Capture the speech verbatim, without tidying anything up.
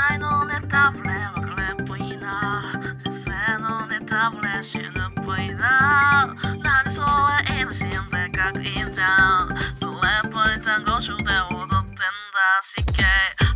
愛のネタバレ別れっぽいな。人生のネタバレ死ぬっぽいな。何それいいの死んでかっこいいんじゃん。それっぽい単語集で踊ってんだしけ。